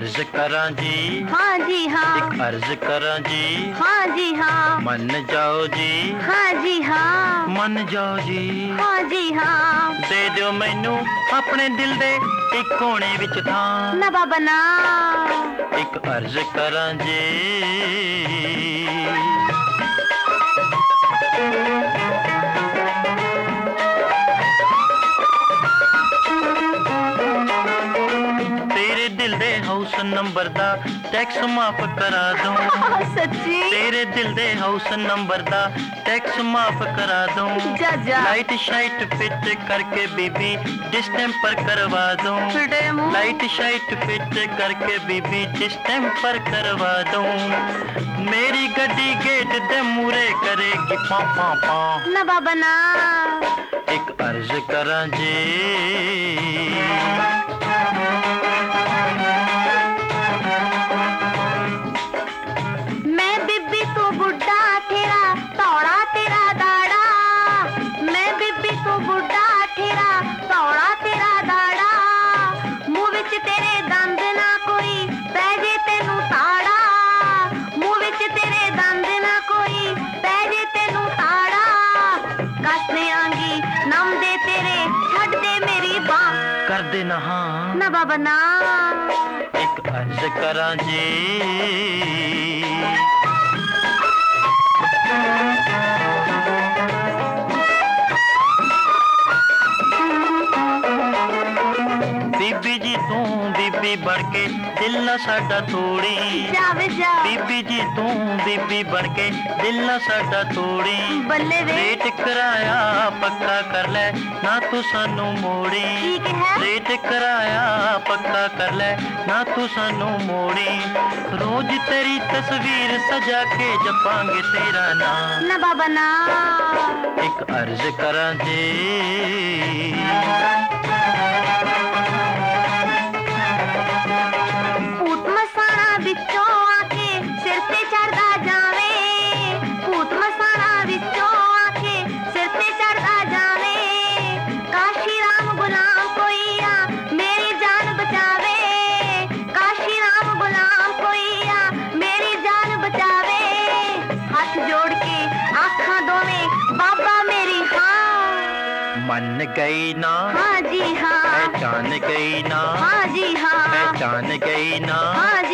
अर्ज करा जी, हाँ जी हाँ, एक अर्ज करा जी, हाँ जी हाँ, मन जाओ जी, हाँ जी हाँ, मन जाओ जी। हाँ जी हाँ। दे दियो मैनू अपने दिल दे एक कोने विच थां, ना बाबा ना। एक अर्ज करा जी। तेरे दिल दे हाउस नंबर दा टैक्स माफ करा दूं, सच्ची? तेरे दिल दे हाउस नंबर दा टैक्स माफ करा दूं। जा जा। लाइट शाइट फिट करके बीबी डिस्टेंपर करवा दूं, फिटे मुंह। लाइट शाइट फिट करके बीबी डिस्टेंपर करवा दूं। मेरी गड्डी गेट दे मूरे करेगी पा पा पा, ना बाबा ना। एक अर्ज करा जी। मैं बीबी तू बुढ़ा ठेरा तौड़ा तेरा दाड़ा, मैं बीबी तू बुढ़ा ठेरा तौड़ा तेरा दाड़ा, मुंह विच तेरे दंद ना कोई पै जे तेनू ताड़ा, मुंह विच तेरे दंद ना कोई पै जे तेनू ताड़ा, कस देआंगी नम दे तेरे छड्ड दे मेरी बांह, कर दे ना हाँ, ना बाबा ना। एक अर्ज करा जी। बीबी जी तू बीबी बन के दिल ना साडा तोड़ी, जावे जा बीबी जी तू बीबी बन के दिल ना साडा तोड़ी। बल्ले वे रेट कराया पक्का कर ले ना तू सानू मोड़ी, ठीक है। रेट कराया पक्का कर ले ना तू सानू मोड़ी। रोज तेरी तस्वीर सजा के जपांगे तेरा नाम, ना बाबा ना। एक अर्ज करा जी। ਭੂਤ ਮਸਾਣਾ ਵਿੱਚੋਂ ਆ ਕੇ ਸਿਰ ਤੇ ਚੜਦਾ ਜਾਵੇ, ਭੂਤ ਮਸਾਣਾ ਵਿੱਚੋਂ ਆ ਕੇ ਸਿਰ ਤੇ ਚੜਦਾ ਜਾਵੇ, ਕਾਸ਼ੀ ਰਾਮ ਗੁਲਾਮ ਕੋਈ ਆ ਮੇਰੀ ਜਾਨ ਬਚਾਵੇ, ਕਾਸ਼ੀ ਰਾਮ ਗੁਲਾਮ ਕੋਈ ਆ ਮੇਰੀ ਜਾਨ ਬਚਾਵੇ, ਹੱਥ ਜੋੜ ਕੇ ਆਖਾਂ ਦੋਵੇਂ ਬਾਬਾ ਮੇਰੀ ਹਾਂ। मन गई ना, हाँ जी हाँ, पहचान गई ना, हाँ जी हाँ, पहचान गई ना, हाँ